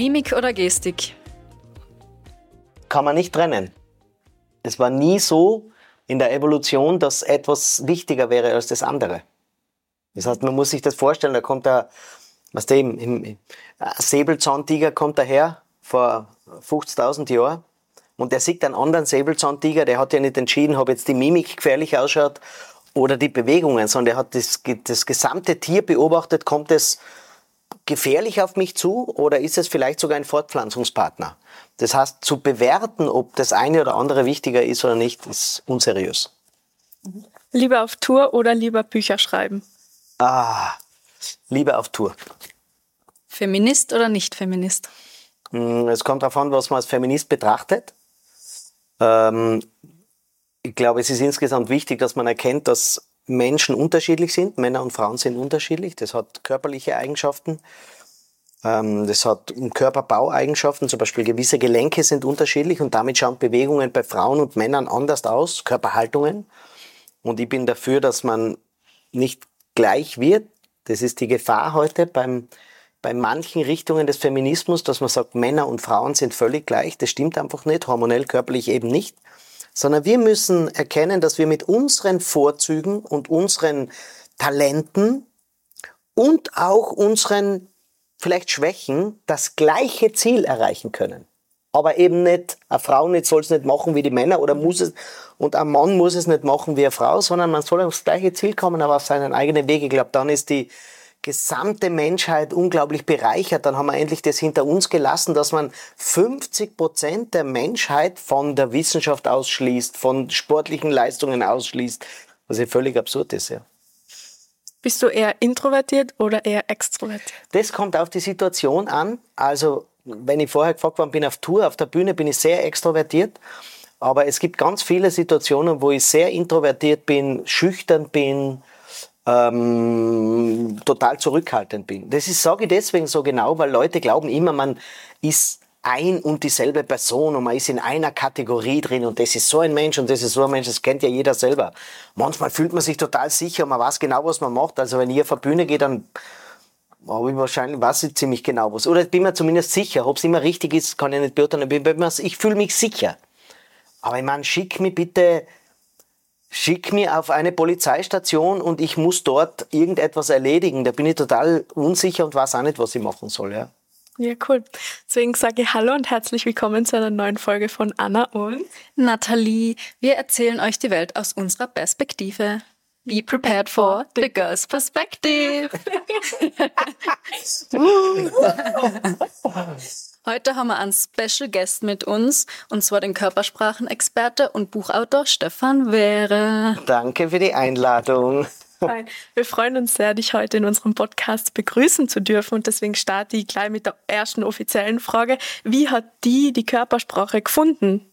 Mimik oder Gestik? Kann man nicht trennen. Es war nie so in der Evolution, dass etwas wichtiger wäre als das andere. Das heißt, man muss sich das vorstellen, da kommt ein Säbelzahntiger kommt daher vor 50.000 Jahren und der sieht einen anderen Säbelzahntiger, der hat ja nicht entschieden, ob jetzt die Mimik gefährlich ausschaut oder die Bewegungen, sondern der hat das gesamte Tier beobachtet, kommt es gefährlich auf mich zu oder ist es vielleicht sogar ein Fortpflanzungspartner? Das heißt, zu bewerten, ob das eine oder andere wichtiger ist oder nicht, ist unseriös. Lieber auf Tour oder lieber Bücher schreiben? Lieber auf Tour. Feminist oder nicht Feminist? Es kommt darauf an, was man als Feminist betrachtet. Ich glaube, es ist insgesamt wichtig, dass man erkennt, dass Menschen unterschiedlich sind. Männer und Frauen sind unterschiedlich. Das hat körperliche Eigenschaften. Das hat Körperbaueigenschaften. Zum Beispiel gewisse Gelenke sind unterschiedlich und damit schauen Bewegungen bei Frauen und Männern anders aus, Körperhaltungen. Und ich bin dafür, dass man nicht gleich wird. Das ist die Gefahr heute bei manchen Richtungen des Feminismus, dass man sagt, Männer und Frauen sind völlig gleich. Das stimmt einfach nicht, hormonell, körperlich eben nicht. Sondern wir müssen erkennen, dass wir mit unseren Vorzügen und unseren Talenten und auch unseren vielleicht Schwächen das gleiche Ziel erreichen können. Aber eben nicht, eine Frau soll es nicht machen wie die Männer oder muss es, und ein Mann muss es nicht machen wie eine Frau, sondern man soll aufs gleiche Ziel kommen, aber auf seinen eigenen Weg. Ich glaube, dann ist die gesamte Menschheit unglaublich bereichert. Dann haben wir endlich das hinter uns gelassen, dass man 50% der Menschheit von der Wissenschaft ausschließt, von sportlichen Leistungen ausschließt, was ja völlig absurd ist. Ja. Bist du eher introvertiert oder eher extrovertiert? Das kommt auf die Situation an. Also, wenn ich vorher gefragt worden bin auf Tour, auf der Bühne bin ich sehr extrovertiert. Aber es gibt ganz viele Situationen, wo ich sehr introvertiert bin, schüchtern bin, total zurückhaltend bin. Das sage ich deswegen so genau, weil Leute glauben immer, man ist ein und dieselbe Person und man ist in einer Kategorie drin und das ist so ein Mensch und das ist so ein Mensch, das kennt ja jeder selber. Manchmal fühlt man sich total sicher und man weiß genau, was man macht. Also wenn ich auf eine Bühne gehe, dann weiß ich ziemlich genau was. Oder bin mir zumindest sicher. Ob es immer richtig ist, kann ich nicht beurteilen. Ich fühle mich sicher. Aber ich meine, schick mich auf eine Polizeistation und ich muss dort irgendetwas erledigen. Da bin ich total unsicher und weiß auch nicht, was ich machen soll. Ja, ja, cool. Deswegen sage ich Hallo und herzlich willkommen zu einer neuen Folge von Anna und Nathalie. Wir erzählen euch die Welt aus unserer Perspektive. Be prepared for the girl's perspective. Heute haben wir einen Special Guest mit uns, und zwar den Körpersprachenexperte und Buchautor Stefan Wehre. Danke für die Einladung. Wir freuen uns sehr, dich heute in unserem Podcast begrüßen zu dürfen, und deswegen starte ich gleich mit der ersten offiziellen Frage. Wie hat die Körpersprache gefunden?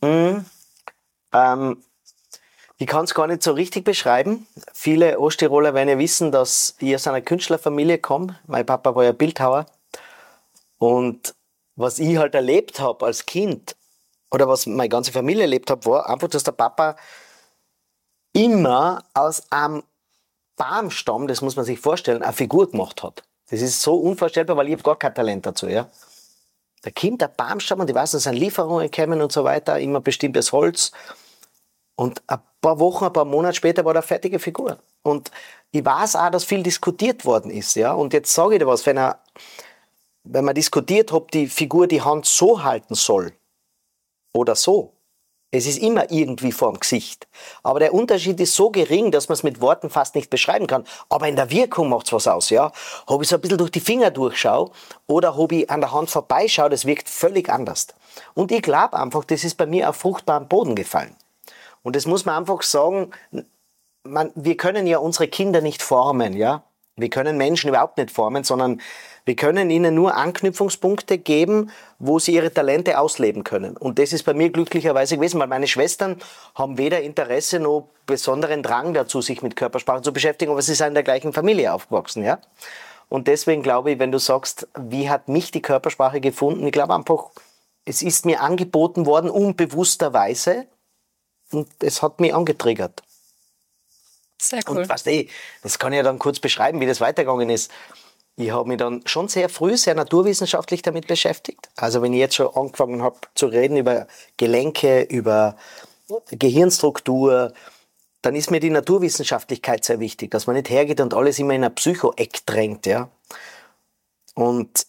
Ich kann es gar nicht so richtig beschreiben. Viele Osttiroler werden ja wissen, dass ich aus einer Künstlerfamilie komme. Mein Papa war ja Bildhauer. Und was ich halt erlebt habe als Kind, oder was meine ganze Familie erlebt hat, war einfach, dass der Papa immer aus einem Baumstamm, das muss man sich vorstellen, eine Figur gemacht hat. Das ist so unvorstellbar, weil ich habe gar kein Talent dazu. Ja. Da kommt der Baumstamm und ich weiß, dass an Lieferungen kommen und so weiter, immer bestimmtes Holz. Und ein paar Wochen, ein paar Monate später war da eine fertige Figur. Und ich weiß auch, dass viel diskutiert worden ist. Ja. Und jetzt sage ich dir was, wenn man diskutiert, ob die Figur die Hand so halten soll oder so. Es ist immer irgendwie vorm Gesicht. Aber der Unterschied ist so gering, dass man es mit Worten fast nicht beschreiben kann. Aber in der Wirkung macht es was aus. Ja? Ob ich so ein bisschen durch die Finger durchschaue oder ob ich an der Hand vorbeischaue, das wirkt völlig anders. Und ich glaube einfach, das ist bei mir auf fruchtbaren Boden gefallen. Und das muss man einfach sagen, wir können ja unsere Kinder nicht formen. Ja? Wir können Menschen überhaupt nicht formen, sondern wir können ihnen nur Anknüpfungspunkte geben, wo sie ihre Talente ausleben können. Und das ist bei mir glücklicherweise gewesen, weil meine Schwestern haben weder Interesse noch besonderen Drang dazu, sich mit Körpersprache zu beschäftigen, aber sie sind in der gleichen Familie aufgewachsen. Ja? Und deswegen glaube ich, wenn du sagst, wie hat mich die Körpersprache gefunden, ich glaube einfach, es ist mir angeboten worden, unbewussterweise, und es hat mich angetriggert. Sehr cool. Und das kann ich ja dann kurz beschreiben, wie das weitergegangen ist. Ich habe mich dann schon sehr früh, sehr naturwissenschaftlich damit beschäftigt. Also wenn ich jetzt schon angefangen habe zu reden über Gelenke, über Gehirnstruktur, dann ist mir die Naturwissenschaftlichkeit sehr wichtig, dass man nicht hergeht und alles immer in ein Psycho-Eck drängt. Ja? Und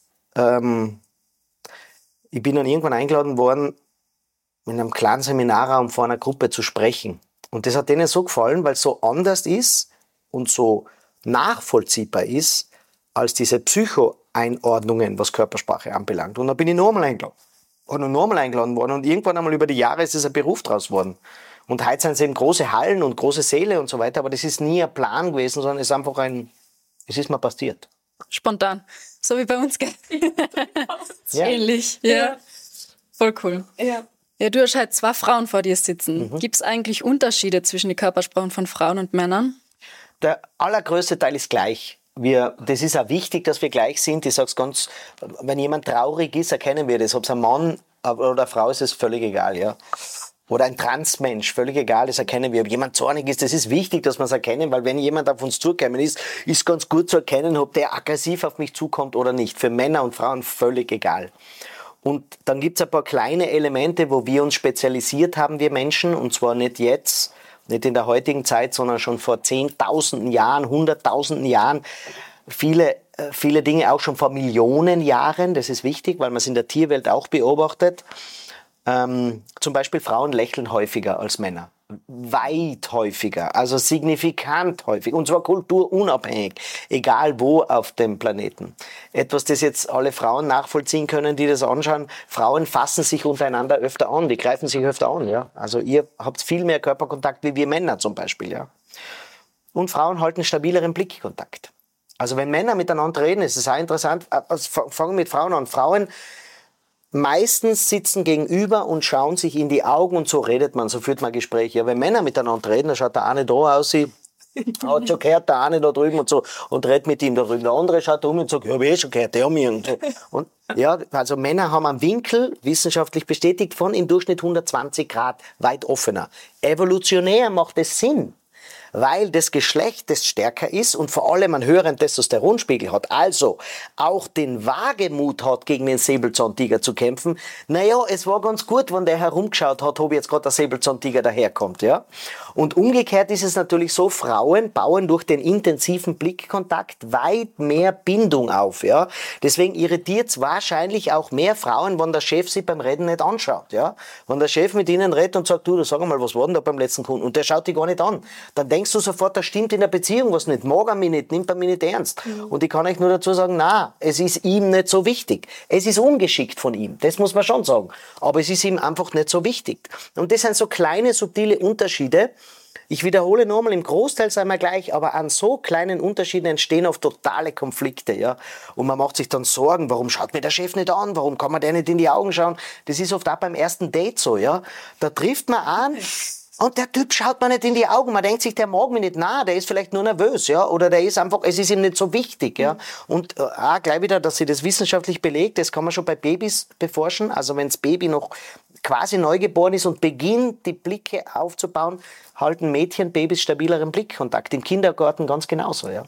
ich bin dann irgendwann eingeladen worden, in einem kleinen Seminarraum vor einer Gruppe zu sprechen. Und das hat denen so gefallen, weil es so anders ist und so nachvollziehbar ist, als diese Psycho-Einordnungen, was Körpersprache anbelangt. Und dann bin ich nochmal eingeladen worden und irgendwann einmal über die Jahre ist es ein Beruf draus geworden. Und heute sind es eben große Hallen und große Säle und so weiter, aber das ist nie ein Plan gewesen, sondern es ist einfach es ist mir passiert. Spontan. So wie bei uns, gell? Ja. Ähnlich. Ja. Voll cool. Ja. Ja, du hast halt 2 Frauen vor dir sitzen. Gibt es eigentlich Unterschiede zwischen den Körpersprachen von Frauen und Männern? Der allergrößte Teil ist gleich. Das ist auch wichtig, dass wir gleich sind. Ich sage es ganz, wenn jemand traurig ist, erkennen wir das. Ob es ein Mann oder eine Frau ist, ist völlig egal. Ja? Oder ein Transmensch, völlig egal, das erkennen wir. Ob jemand zornig ist, das ist wichtig, dass wir es erkennen, weil wenn jemand auf uns zugekommen ist ganz gut zu erkennen, ob der aggressiv auf mich zukommt oder nicht. Für Männer und Frauen völlig egal. Und dann gibt es ein paar kleine Elemente, wo wir uns spezialisiert haben, wir Menschen, und zwar nicht jetzt, nicht in der heutigen Zeit, sondern schon vor Zehntausenden Jahren, Hunderttausenden Jahren. Viele Dinge auch schon vor Millionen Jahren. Das ist wichtig, weil man es in der Tierwelt auch beobachtet. Zum Beispiel Frauen lächeln häufiger als Männer. Weit häufiger, also signifikant häufig, und zwar kulturunabhängig, egal wo auf dem Planeten. Etwas, das jetzt alle Frauen nachvollziehen können, die das anschauen. Frauen fassen sich untereinander öfter an, die greifen sich öfter an. Ja? Also ihr habt viel mehr Körperkontakt wie wir Männer zum Beispiel. Ja? Und Frauen halten stabileren Blickkontakt. Also wenn Männer miteinander reden, ist es auch interessant, fangen wir mit Frauen an. Frauen meistens sitzen gegenüber und schauen sich in die Augen und so redet man, so führt man Gespräche. Ja, wenn Männer miteinander reden, dann schaut der eine da aus, hat schon gehört, der eine da drüben und so, und redet mit ihm da drüben. Der andere schaut da um und sagt, ja, hab ich schon gehört, der hat mich. Und ja, also Männer haben einen Winkel, wissenschaftlich bestätigt, von im Durchschnitt 120 Grad weit offener. Evolutionär macht es Sinn, weil das Geschlecht, das stärker ist und vor allem einen höheren Testosteronspiegel hat, also auch den Wagemut hat, gegen den Säbelzahntiger zu kämpfen. Naja, es war ganz gut, wenn der herumgeschaut hat, ob jetzt gerade der Säbelzahntiger daherkommt. Ja? Und umgekehrt ist es natürlich so, Frauen bauen durch den intensiven Blickkontakt weit mehr Bindung auf. Ja? Deswegen irritiert es wahrscheinlich auch mehr Frauen, wenn der Chef sie beim Reden nicht anschaut. Ja? Wenn der Chef mit ihnen redet und sagt, du sag mal, was war denn da beim letzten Kunden? Und der schaut dich gar nicht an. Dann denkst du sofort, da stimmt in der Beziehung was nicht, mag er mich nicht, nimmt er mich nicht ernst. Und ich kann euch nur dazu sagen, na, es ist ihm nicht so wichtig. Es ist ungeschickt von ihm, das muss man schon sagen. Aber es ist ihm einfach nicht so wichtig. Und das sind so kleine, subtile Unterschiede. Ich wiederhole nochmal, im Großteil sind wir gleich, aber an so kleinen Unterschieden entstehen oft totale Konflikte. Ja? Und man macht sich dann Sorgen, warum schaut mir der Chef nicht an, warum kann man der nicht in die Augen schauen. Das ist oft auch beim ersten Date so. Ja? Da trifft man an. Und der Typ schaut mir nicht in die Augen. Man denkt sich, der mag mich nicht. Nein, der ist vielleicht nur nervös, ja. Oder der ist einfach, es ist ihm nicht so wichtig, ja. Und auch gleich wieder, dass sie das wissenschaftlich belegt, das kann man schon bei Babys beforschen. Also wenn das Baby noch quasi neugeboren ist und beginnt, die Blicke aufzubauen, halten Mädchenbabys stabileren Blickkontakt. Im Kindergarten ganz genauso, ja.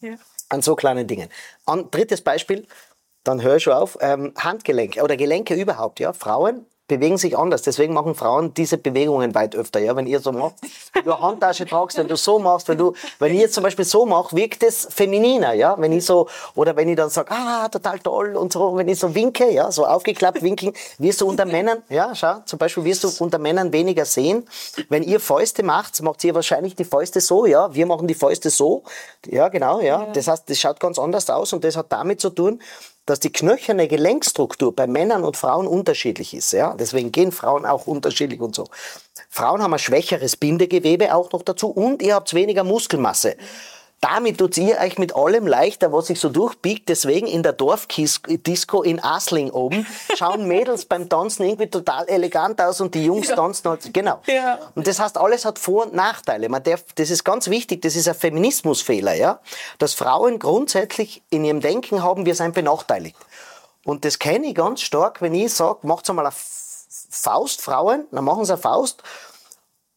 An so kleinen Dingen. Drittes Beispiel, dann höre ich schon auf, Handgelenke oder Gelenke überhaupt, ja. Frauen bewegen sich anders. Deswegen machen Frauen diese Bewegungen weit öfter. Ja, wenn ihr so macht, wenn du eine Handtasche tragst, wenn du so machst, wenn ich jetzt zum Beispiel so mache, wirkt es femininer. Ja, wenn ich so, oder wenn ich dann sage, total toll und so, wenn ich so winke, ja, so aufgeklappt winken, wirst du unter Männern, ja, schau, zum Beispiel wirst du unter Männern weniger sehen. Wenn ihr Fäuste macht ihr wahrscheinlich die Fäuste so, ja, wir machen die Fäuste so. Ja, genau, ja. Das heißt, das schaut ganz anders aus und das hat damit zu tun, dass die knöcherne Gelenkstruktur bei Männern und Frauen unterschiedlich ist. Ja? Deswegen gehen Frauen auch unterschiedlich und so. Frauen haben ein schwächeres Bindegewebe auch noch dazu und ihr habt weniger Muskelmasse. Damit tut ihr euch mit allem leichter, was sich so durchbiegt. Deswegen in der Dorfdisco in Asling oben schauen Mädels beim Tanzen irgendwie total elegant aus und die Jungs tanzen halt, genau. Ja. Und das heißt, alles hat Vor- und Nachteile. Das ist ganz wichtig, das ist ein Feminismusfehler, ja, dass Frauen grundsätzlich in ihrem Denken haben, wir seien benachteiligt. Und das kenne ich ganz stark, wenn ich sage, macht's einmal eine Faust, Frauen, dann machen sie eine Faust.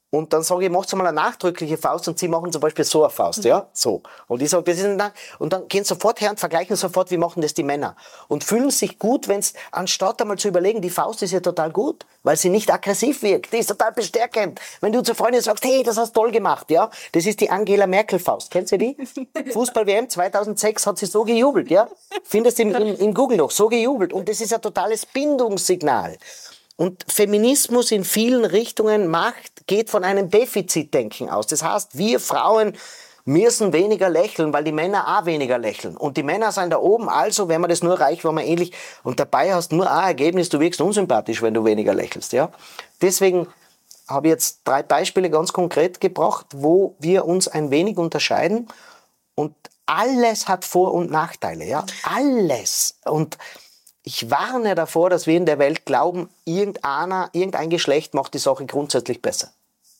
Und dann sage ich, macht mal eine nachdrückliche Faust und sie machen zum Beispiel so eine Faust, ja, so. Und ich sage, das ist und dann gehen sofort her und vergleichen sofort, wie machen das die Männer. Und fühlen sich gut, wenn's, anstatt einmal zu überlegen, die Faust ist ja total gut, weil sie nicht aggressiv wirkt, die ist total bestärkend. Wenn du zur Freundin sagst, hey, das hast du toll gemacht, ja, das ist die Angela Merkel Faust. Kennst du die? Fußball-WM 2006 hat sie so gejubelt, ja. Findest du im Google noch, so gejubelt. Und das ist ein totales Bindungssignal. Und Feminismus in vielen Richtungen geht von einem Defizitdenken aus. Das heißt, wir Frauen müssen weniger lächeln, weil die Männer auch weniger lächeln. Und die Männer sind da oben, also wenn man das nur erreicht, wenn man ähnlich, und dabei hast du nur ein Ergebnis, du wirkst unsympathisch, wenn du weniger lächelst, ja. Deswegen habe ich jetzt 3 Beispiele ganz konkret gebracht, wo wir uns ein wenig unterscheiden. Und alles hat Vor- und Nachteile, ja. Alles. Und ich warne davor, dass wir in der Welt glauben, irgendein Geschlecht macht die Sache grundsätzlich besser.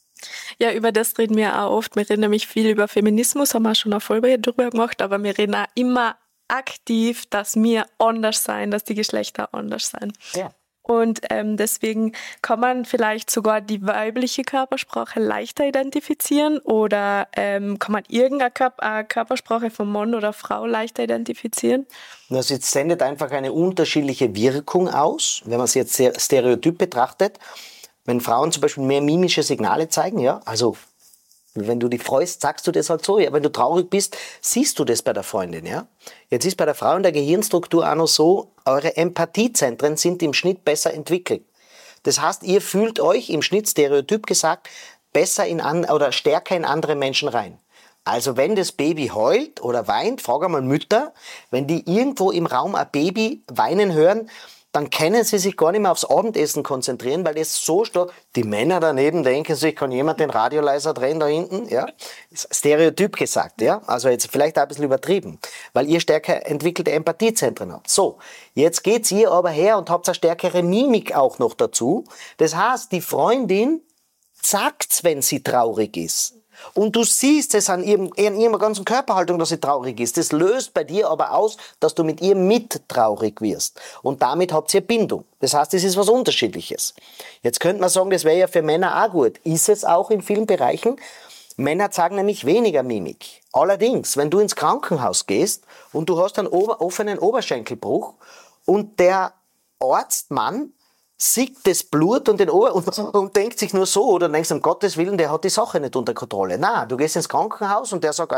Ja, über das reden wir auch oft. Wir reden nämlich viel über Feminismus, haben wir schon eine Folge drüber gemacht, aber wir reden auch immer aktiv, dass wir anders sein, dass die Geschlechter anders sein. Ja. Und deswegen kann man vielleicht sogar die weibliche Körpersprache leichter identifizieren oder kann man irgendeine Körpersprache von Mann oder Frau leichter identifizieren? Also es sendet einfach eine unterschiedliche Wirkung aus, wenn man es jetzt sehr stereotyp betrachtet. Wenn Frauen zum Beispiel mehr mimische Signale zeigen, ja, also wenn du dich freust, sagst du das halt so. Ja, wenn du traurig bist, siehst du das bei der Freundin. Ja? Jetzt ist bei der Frau in der Gehirnstruktur auch noch so, eure Empathiezentren sind im Schnitt besser entwickelt. Das heißt, ihr fühlt euch im Schnitt, stereotyp gesagt, besser oder stärker in andere Menschen rein. Also wenn das Baby heult oder weint, frag einmal Mütter, wenn die irgendwo im Raum ein Baby weinen hören, dann können sie sich gar nicht mehr aufs Abendessen konzentrieren, weil das so stark, die Männer daneben denken sich, kann jemand den Radio leiser drehen da hinten, ja? Stereotyp gesagt, ja? Also jetzt vielleicht auch ein bisschen übertrieben, weil ihr stärker entwickelte Empathiezentren habt. So, jetzt geht's ihr aber her und habt eine stärkere Mimik auch noch dazu. Das heißt, die Freundin sagt's, wenn sie traurig ist. Und du siehst es an ihrer ganzen Körperhaltung, dass sie traurig ist. Das löst bei dir aber aus, dass du mit ihr mit traurig wirst. Und damit habt ihr Bindung. Das heißt, es ist was Unterschiedliches. Jetzt könnte man sagen, das wäre ja für Männer auch gut. Ist es auch in vielen Bereichen. Männer zeigen nämlich weniger Mimik. Allerdings, wenn du ins Krankenhaus gehst und du hast einen offenen Oberschenkelbruch und der Arztmann sieht das Blut und und denkt sich nur so, oder denkst, um Gottes Willen, der hat die Sache nicht unter Kontrolle. Nein, du gehst ins Krankenhaus und der sagt,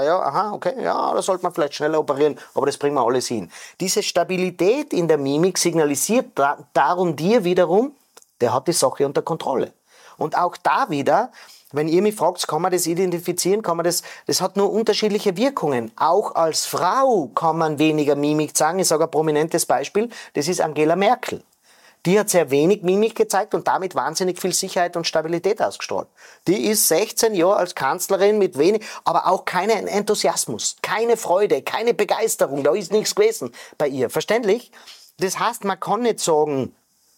da sollte man vielleicht schneller operieren, aber das bringen wir alles hin. Diese Stabilität in der Mimik signalisiert darum dir wiederum, der hat die Sache unter Kontrolle. Und auch da wieder, wenn ihr mich fragt, kann man das identifizieren, das hat nur unterschiedliche Wirkungen. Auch als Frau kann man weniger Mimik zeigen. Ich sage ein prominentes Beispiel, das ist Angela Merkel. Die hat sehr wenig Mimik gezeigt und damit wahnsinnig viel Sicherheit und Stabilität ausgestrahlt. Die ist 16 Jahre als Kanzlerin mit wenig, aber auch keinen Enthusiasmus, keine Freude, keine Begeisterung. Da ist nichts gewesen bei ihr. Verständlich? Das heißt, man kann nicht sagen,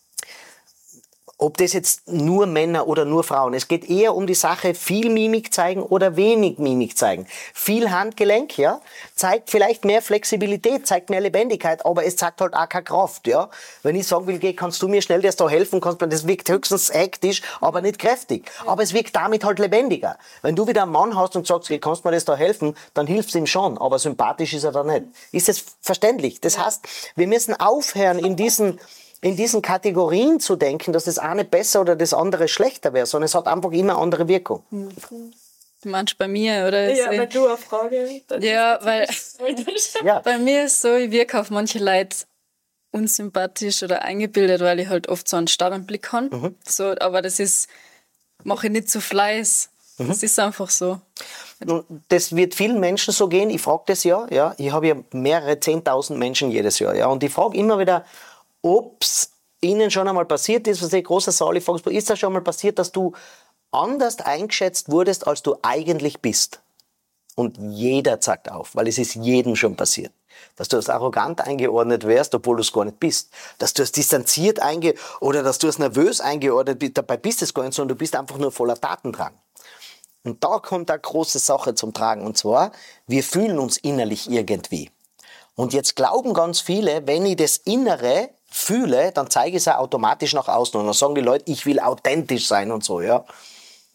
ob das jetzt nur Männer oder nur Frauen. Es geht eher um die Sache, viel Mimik zeigen oder wenig Mimik zeigen. Viel Handgelenk, ja, zeigt vielleicht mehr Flexibilität, zeigt mehr Lebendigkeit, aber es zeigt halt auch keine Kraft, ja. Wenn ich sagen will, geh, kannst du mir schnell das da helfen, das wirkt höchstens hektisch, aber nicht kräftig. Aber es wirkt damit halt lebendiger. Wenn du wieder einen Mann hast und sagst, geh, kannst du mir das da helfen, dann hilft's ihm schon, aber sympathisch ist er da nicht. Ist das verständlich? Das heißt, wir müssen aufhören, in diesen Kategorien zu denken, dass das eine besser oder das andere schlechter wäre, sondern es hat einfach immer andere Wirkung. Du meinst bei mir, oder? Ja, wenn du eine Frage hast. Ja, weil Ja. bei mir ist so, ich wirke auf manche Leute unsympathisch oder eingebildet, weil ich halt oft so einen starren Blick habe. So, aber mache ich nicht zu Fleiß. Das ist einfach so. Das wird vielen Menschen so gehen. Ich frage das ja. Ich habe ja mehrere 10.000 Menschen jedes Jahr. Ja. Und ich frage immer wieder, ob es Ihnen schon einmal passiert ist, was ich großer Saal, ich frage, ist das schon mal passiert, dass du anders eingeschätzt wurdest, als du eigentlich bist? Und jeder zackt auf, weil es ist jedem schon passiert. Dass du als arrogant eingeordnet wärst, obwohl du es gar nicht bist. Dass du als distanziert oder dass du als nervös eingeordnet bist, dabei bist du es gar nicht, sondern du bist einfach nur voller Tatendrang. Und da kommt eine große Sache zum Tragen. Und zwar, wir fühlen uns innerlich irgendwie. Und jetzt glauben ganz viele, wenn ich das Innere fühle, dann zeige ich es ja automatisch nach außen. Und dann sagen die Leute, ich will authentisch sein und so, ja.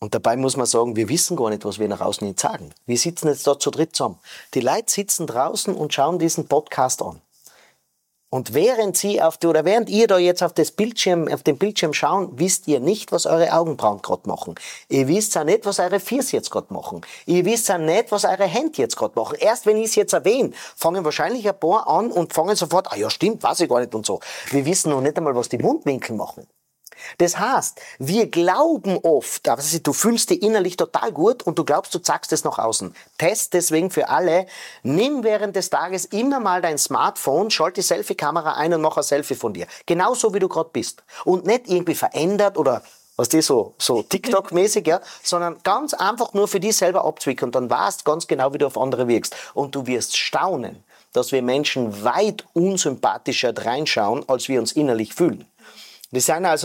Und dabei muss man sagen, wir wissen gar nicht, was wir nach außen hin sagen. Wir sitzen jetzt da zu dritt zusammen. Die Leute sitzen draußen und schauen diesen Podcast an. Und während ihr da jetzt auf den Bildschirm schauen, wisst ihr nicht, was eure Augenbrauen gerade machen. Ihr wisst auch nicht, was eure Füße jetzt gerade machen. Ihr wisst auch nicht, was eure Hände jetzt gerade machen. Erst wenn ich es jetzt erwähne, fangen wahrscheinlich ein paar an und fangen sofort, ja stimmt, weiß ich gar nicht und so. Wir wissen noch nicht einmal, was die Mundwinkel machen. Das heißt, wir glauben oft, also du fühlst dich innerlich total gut und du glaubst, du zeigst es nach außen. Test deswegen für alle, nimm während des Tages immer mal dein Smartphone, schalte die Selfie-Kamera ein und mach ein Selfie von dir. Genauso wie du gerade bist. Und nicht irgendwie verändert oder so TikTok-mäßig, ja, sondern ganz einfach nur für dich selber abzwicken und dann weißt ganz genau, wie du auf andere wirkst. Und du wirst staunen, dass wir Menschen weit unsympathischer reinschauen, als wir uns innerlich fühlen. Das sind also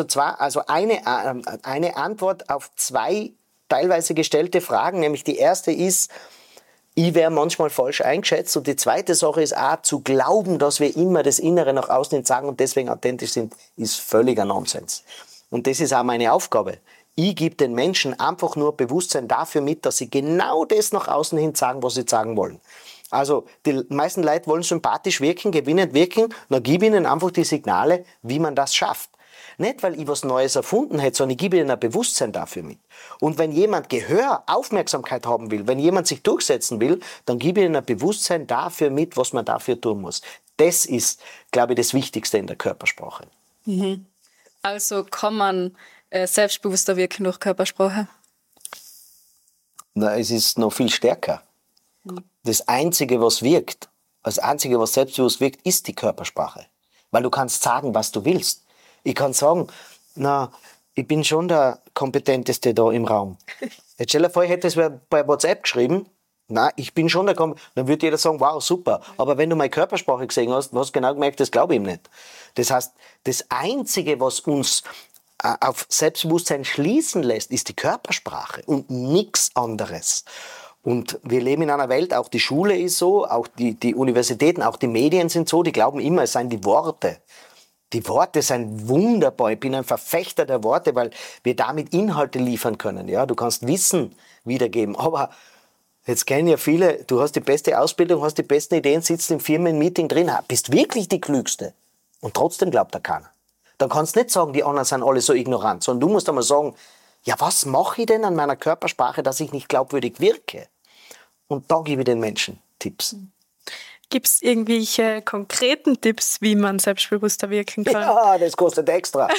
eine Antwort auf 2 teilweise gestellte Fragen, nämlich die erste ist, ich wäre manchmal falsch eingeschätzt und die zweite Sache ist auch, zu glauben, dass wir immer das Innere nach außen hin sagen und deswegen authentisch sind, ist völliger Nonsens. Und das ist auch meine Aufgabe. Ich gebe den Menschen einfach nur Bewusstsein dafür mit, dass sie genau das nach außen hin sagen, was sie sagen wollen. Also die meisten Leute wollen sympathisch wirken, gewinnend wirken, dann gib ihnen einfach die Signale, wie man das schafft. Nicht, weil ich was Neues erfunden hätte, sondern ich gebe ihnen ein Bewusstsein dafür mit. Und wenn jemand Gehör, Aufmerksamkeit haben will, wenn jemand sich durchsetzen will, dann gebe ich ihnen ein Bewusstsein dafür mit, was man dafür tun muss. Das ist, glaube ich, das Wichtigste in der Körpersprache. Mhm. Also kann man selbstbewusster wirken durch Körpersprache? Na, es ist noch viel stärker. Das Einzige, was wirkt, das Einzige, was selbstbewusst wirkt, ist die Körpersprache. Weil du kannst sagen, was du willst. Ich kann sagen, ich bin schon der Kompetenteste da im Raum. Jetzt stell dir vor, ich hätte es bei WhatsApp geschrieben, ich bin schon der Kompetenteste, dann würde jeder sagen, wow, super. Aber wenn du meine Körpersprache gesehen hast, du hast genau gemerkt, das glaube ich ihm nicht. Das heißt, das Einzige, was uns auf Selbstbewusstsein schließen lässt, ist die Körpersprache und nichts anderes. Und wir leben in einer Welt, auch die Schule ist so, auch die Universitäten, auch die Medien sind so, die glauben immer, es seien die Worte. Die Worte sind wunderbar. Ich bin ein Verfechter der Worte, weil wir damit Inhalte liefern können. Ja, du kannst Wissen wiedergeben. Aber jetzt kennen ja viele, du hast die beste Ausbildung, hast die besten Ideen, sitzt im Firmenmeeting drin, bist wirklich die Klügste. Und trotzdem glaubt da keiner. Dann kannst du nicht sagen, die anderen sind alle so ignorant, sondern du musst einmal sagen, ja, was mache ich denn an meiner Körpersprache, dass ich nicht glaubwürdig wirke? Und da gebe ich den Menschen Tipps. Gibt es irgendwelche konkreten Tipps, wie man selbstbewusster wirken kann? Ja, das kostet extra.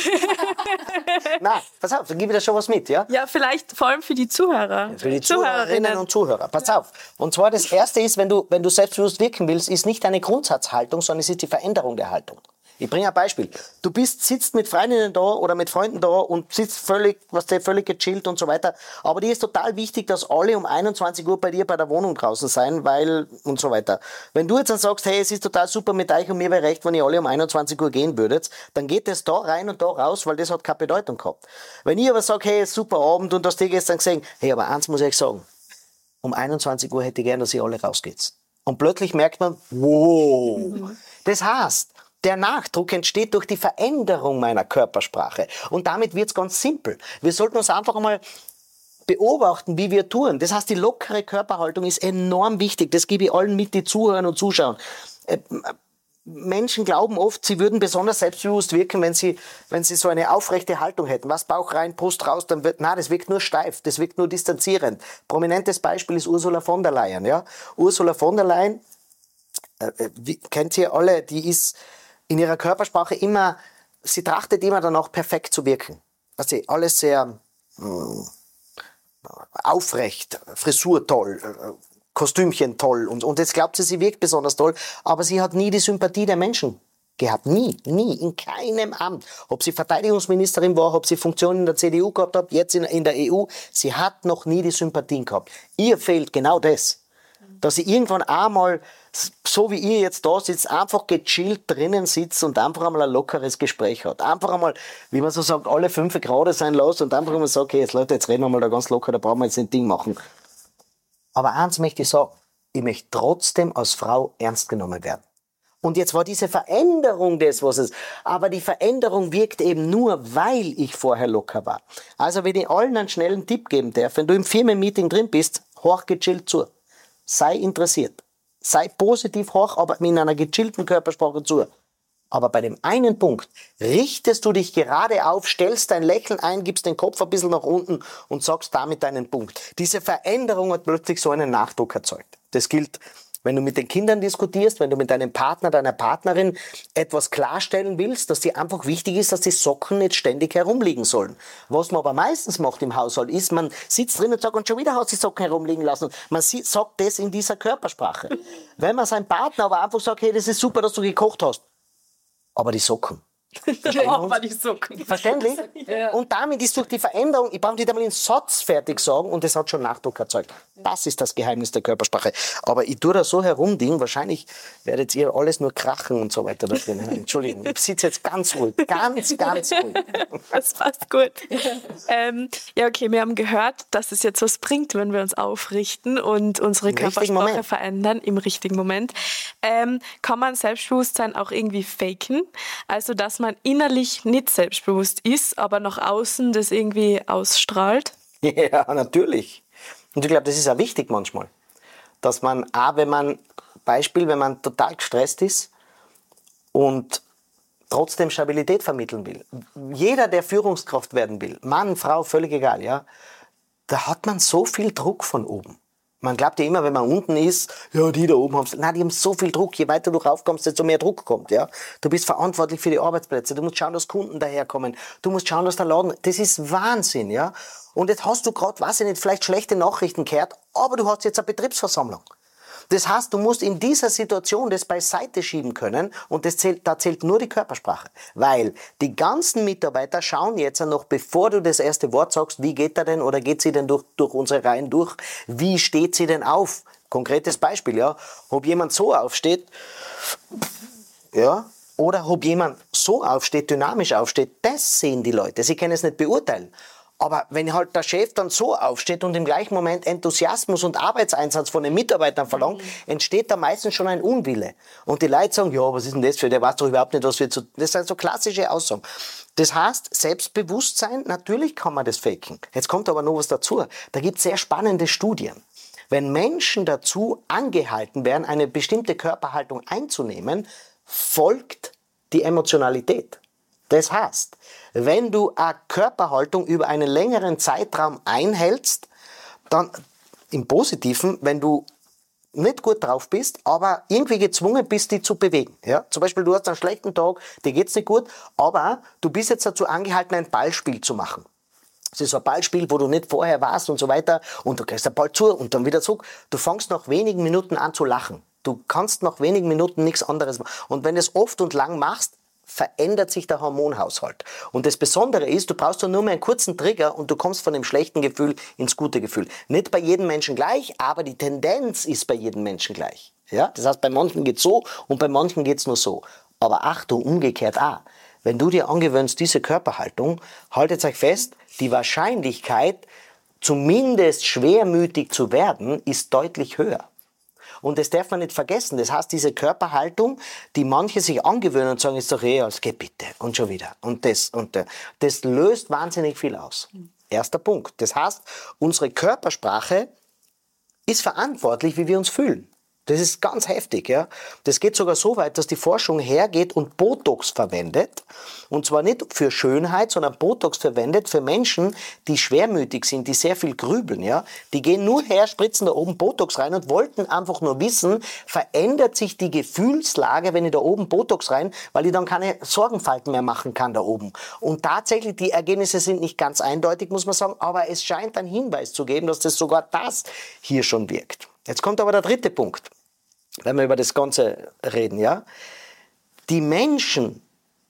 Nein, pass auf, dann gebe ich dir schon was mit, ja? Ja, vielleicht vor allem für die Zuhörer. Für die Zuhörerinnen und Zuhörer. Pass auf. Und zwar das Erste ist, wenn du selbstbewusst wirken willst, ist nicht eine Grundsatzhaltung, sondern es ist die Veränderung der Haltung. Ich bringe ein Beispiel. Du sitzt mit Freundinnen da oder mit Freunden da und sitzt völlig gechillt und so weiter. Aber dir ist total wichtig, dass alle um 21 Uhr bei dir bei der Wohnung draußen sein, weil und so weiter. Wenn du jetzt dann sagst, hey, es ist total super mit euch und mir wäre recht, wenn ihr alle um 21 Uhr gehen würdet, dann geht das da rein und da raus, weil das hat keine Bedeutung gehabt. Wenn ich aber sage, hey, super Abend und hast du gestern gesehen, hey, aber eins muss ich euch sagen, um 21 Uhr hätte ich gern, dass ihr alle rausgeht. Und plötzlich merkt man, wow. Das heißt, der Nachdruck entsteht durch die Veränderung meiner Körpersprache. Und damit wird's ganz simpel. Wir sollten uns einfach einmal beobachten, wie wir tun. Das heißt, die lockere Körperhaltung ist enorm wichtig. Das gebe ich allen mit, die zuhören und zuschauen. Menschen glauben oft, sie würden besonders selbstbewusst wirken, wenn sie so eine aufrechte Haltung hätten. Was Bauch rein, Brust raus, das wirkt nur steif, das wirkt nur distanzierend. Prominentes Beispiel ist Ursula von der Leyen. Ja? Ursula von der Leyen, kennt ihr alle, die ist in ihrer Körpersprache immer, sie trachtet immer danach, perfekt zu wirken. Also alles sehr aufrecht, Frisur toll, Kostümchen toll und jetzt glaubt sie wirkt besonders toll, aber sie hat nie die Sympathie der Menschen gehabt. Nie, in keinem Amt. Ob sie Verteidigungsministerin war, ob sie Funktionen in der CDU gehabt hat, jetzt in der EU, sie hat noch nie die Sympathien gehabt. Ihr fehlt genau das. Dass sie irgendwann einmal, so wie ihr jetzt da sitzt, einfach gechillt drinnen sitzt und einfach einmal ein lockeres Gespräch hat. Einfach einmal, wie man so sagt, alle 5 Grad sein lässt und einfach einmal sagt, okay, jetzt Leute, jetzt reden wir mal da ganz locker, da brauchen wir jetzt ein Ding machen. Aber eins möchte ich sagen, ich möchte trotzdem als Frau ernst genommen werden. Und jetzt war diese Veränderung das, was es... Aber die Veränderung wirkt eben nur, weil ich vorher locker war. Also wenn ich allen einen schnellen Tipp geben darf, wenn du im Firmenmeeting drin bist, horch gechillt zu. Sei interessiert. Sei positiv hoch, aber mit einer gechillten Körpersprache zu. Aber bei dem einen Punkt richtest du dich gerade auf, stellst dein Lächeln ein, gibst den Kopf ein bisschen nach unten und sagst damit deinen Punkt. Diese Veränderung hat plötzlich so einen Nachdruck erzeugt. Das gilt, wenn du mit den Kindern diskutierst, wenn du mit deinem Partner, deiner Partnerin etwas klarstellen willst, dass dir einfach wichtig ist, dass die Socken nicht ständig herumliegen sollen. Was man aber meistens macht im Haushalt ist, man sitzt drin und sagt, und schon wieder hast du die Socken herumliegen lassen. Man sagt das in dieser Körpersprache. Wenn man seinem Partner aber einfach sagt, hey, das ist super, dass du gekocht hast, aber die Socken. Aber die Socken. Verständlich? Ja. Und damit ist durch die Veränderung, ich brauche nicht einmal den Satz fertig sagen und das hat schon Nachdruck erzeugt. Das ist das Geheimnis der Körpersprache. Aber ich tue da so herumdingen, wahrscheinlich werdet ihr alles nur krachen und so weiter da drin. Entschuldigung, ich sitze jetzt ganz ruhig. Ganz ruhig. Das passt gut. Ja, okay, wir haben gehört, dass es jetzt was bringt, wenn wir uns aufrichten und unsere Körpersprache verändern im richtigen Moment. Kann man Selbstbewusstsein auch irgendwie faken? Also, dass man innerlich nicht selbstbewusst ist, aber nach außen das irgendwie ausstrahlt? Ja, natürlich. Und ich glaube, das ist auch wichtig manchmal. Dass man auch, wenn man total gestresst ist und trotzdem Stabilität vermitteln will. Jeder, der Führungskraft werden will, Mann, Frau, völlig egal, ja, da hat man so viel Druck von oben. Man glaubt ja immer, wenn man unten ist, ja, die da oben haben nein, die haben so viel Druck. Je weiter du raufkommst, desto mehr Druck kommt, ja. Du bist verantwortlich für die Arbeitsplätze. Du musst schauen, dass Kunden daherkommen. Du musst schauen, dass der Laden, das ist Wahnsinn, ja. Und jetzt hast du gerade, weiß ich nicht, vielleicht schlechte Nachrichten gehört, aber du hast jetzt eine Betriebsversammlung. Das heißt, du musst in dieser Situation das beiseite schieben können und da zählt nur die Körpersprache. Weil die ganzen Mitarbeiter schauen jetzt noch, bevor du das erste Wort sagst, wie geht er denn oder geht sie denn durch unsere Reihen durch, wie steht sie denn auf? Konkretes Beispiel, ja. Ob jemand so aufsteht, ja, oder ob jemand so aufsteht, dynamisch aufsteht, das sehen die Leute. Sie können es nicht beurteilen. Aber wenn halt der Chef dann so aufsteht und im gleichen Moment Enthusiasmus und Arbeitseinsatz von den Mitarbeitern verlangt, entsteht da meistens schon ein Unwille. Und die Leute sagen, ja, was ist denn das für, der weiß doch überhaupt nicht, was wir zu... Das sind so klassische Aussagen. Das heißt, Selbstbewusstsein, natürlich kann man das faken. Jetzt kommt aber noch was dazu. Da gibt es sehr spannende Studien. Wenn Menschen dazu angehalten werden, eine bestimmte Körperhaltung einzunehmen, folgt die Emotionalität. Das heißt, wenn du eine Körperhaltung über einen längeren Zeitraum einhältst, dann im Positiven, wenn du nicht gut drauf bist, aber irgendwie gezwungen bist, dich zu bewegen. Ja? Zum Beispiel, du hast einen schlechten Tag, dir geht's nicht gut, aber du bist jetzt dazu angehalten, ein Ballspiel zu machen. Das ist so ein Ballspiel, wo du nicht vorher warst und so weiter und du kriegst den Ball zu und dann wieder zurück. Du fängst nach wenigen Minuten an zu lachen. Du kannst nach wenigen Minuten nichts anderes machen. Und wenn du es oft und lang machst, verändert sich der Hormonhaushalt. Und das Besondere ist, du brauchst nur mehr einen kurzen Trigger und du kommst von dem schlechten Gefühl ins gute Gefühl. Nicht bei jedem Menschen gleich, aber die Tendenz ist bei jedem Menschen gleich. Ja? Das heißt, bei manchen geht's so und bei manchen geht's nur so. Aber Achtung, umgekehrt auch. Wenn du dir angewöhnst, diese Körperhaltung, haltet euch fest, die Wahrscheinlichkeit, zumindest schwermütig zu werden, ist deutlich höher. Und das darf man nicht vergessen. Das heißt, diese Körperhaltung, die manche sich angewöhnen und sagen, ist doch als geh bitte und schon wieder. Und das löst wahnsinnig viel aus. Erster Punkt. Das heißt, unsere Körpersprache ist verantwortlich, wie wir uns fühlen. Das ist ganz heftig, ja. Das geht sogar so weit, dass die Forschung hergeht und Botox verwendet. Und zwar nicht für Schönheit, sondern Botox verwendet für Menschen, die schwermütig sind, die sehr viel grübeln, ja. Die gehen nur her, spritzen da oben Botox rein und wollten einfach nur wissen, verändert sich die Gefühlslage, wenn ich da oben Botox rein, weil ich dann keine Sorgenfalten mehr machen kann da oben. Und tatsächlich, die Ergebnisse sind nicht ganz eindeutig, muss man sagen, aber es scheint einen Hinweis zu geben, dass das sogar das hier schon wirkt. Jetzt kommt aber der dritte Punkt. Wenn wir über das Ganze reden, ja. Die Menschen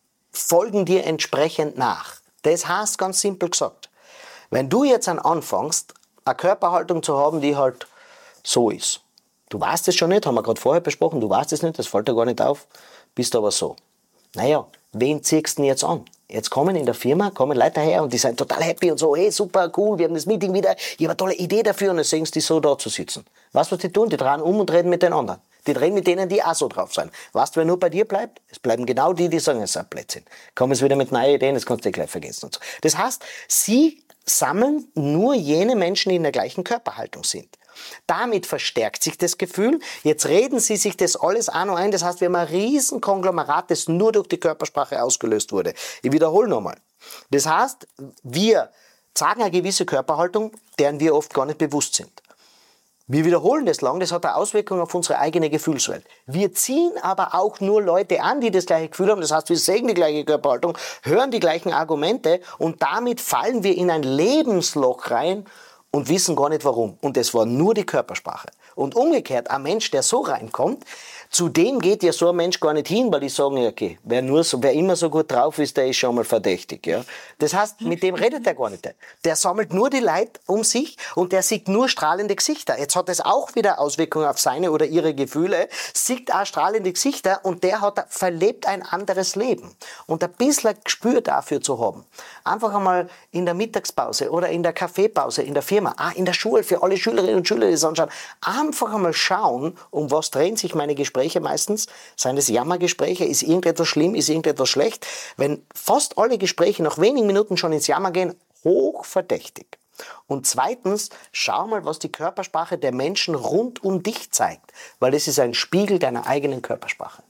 folgen dir entsprechend nach. Das heißt, ganz simpel gesagt, wenn du jetzt anfängst, eine Körperhaltung zu haben, die halt so ist. Du weißt es schon nicht, haben wir gerade vorher besprochen, du weißt es nicht, das fällt dir gar nicht auf, bist aber so. Naja, wen ziehst du denn jetzt an? Jetzt kommen in der Firma, Leute daher und die sind total happy und so, hey, super, cool, wir haben das Meeting wieder, ich habe eine tolle Idee dafür und dann sehen sie die so da zu sitzen. Weißt du, was die tun? Die drehen um und reden mit den anderen. Die reden mit denen, die auch so drauf sind. Weißt du, wer nur bei dir bleibt? Es bleiben genau die, die sagen, es ist ein Blödsinn. Kommen es wieder mit neuen Ideen, das kannst du gleich vergessen. Und so. Das heißt, sie sammeln nur jene Menschen, die in der gleichen Körperhaltung sind. Damit verstärkt sich das Gefühl. Jetzt reden sie sich das alles auch noch ein. Das heißt, wir haben ein riesen Konglomerat, das nur durch die Körpersprache ausgelöst wurde. Ich wiederhole nochmal. Das heißt, wir zeigen eine gewisse Körperhaltung, deren wir oft gar nicht bewusst sind. Wir wiederholen das lang, das hat eine Auswirkung auf unsere eigene Gefühlswelt. Wir ziehen aber auch nur Leute an, die das gleiche Gefühl haben. Das heißt, wir sehen die gleiche Körperhaltung, hören die gleichen Argumente und damit fallen wir in ein Lebensloch rein und wissen gar nicht warum. Und das war nur die Körpersprache. Und umgekehrt, ein Mensch, der so reinkommt, zu dem geht ja so ein Mensch gar nicht hin, weil die sagen, ja, okay, wer immer so gut drauf ist, der ist schon mal verdächtig. Ja? Das heißt, mit dem redet er gar nicht. Der sammelt nur die Leute um sich und der sieht nur strahlende Gesichter. Jetzt hat das auch wieder Auswirkungen auf seine oder ihre Gefühle, sieht auch strahlende Gesichter und der verlebt ein anderes Leben. Und ein bisschen Gespür dafür zu haben. Einfach einmal in der Mittagspause oder in der Kaffeepause in der Firma, in der Schule, für alle Schülerinnen und Schüler, die das anschauen, einfach einmal schauen, um was drehen sich meine Gespräche meistens. Seien das Jammergespräche? Ist irgendetwas schlimm? Ist irgendetwas schlecht? Wenn fast alle Gespräche nach wenigen Minuten schon ins Jammer gehen, hochverdächtig. Und zweitens, schau mal, was die Körpersprache der Menschen rund um dich zeigt. Weil das ist ein Spiegel deiner eigenen Körpersprache.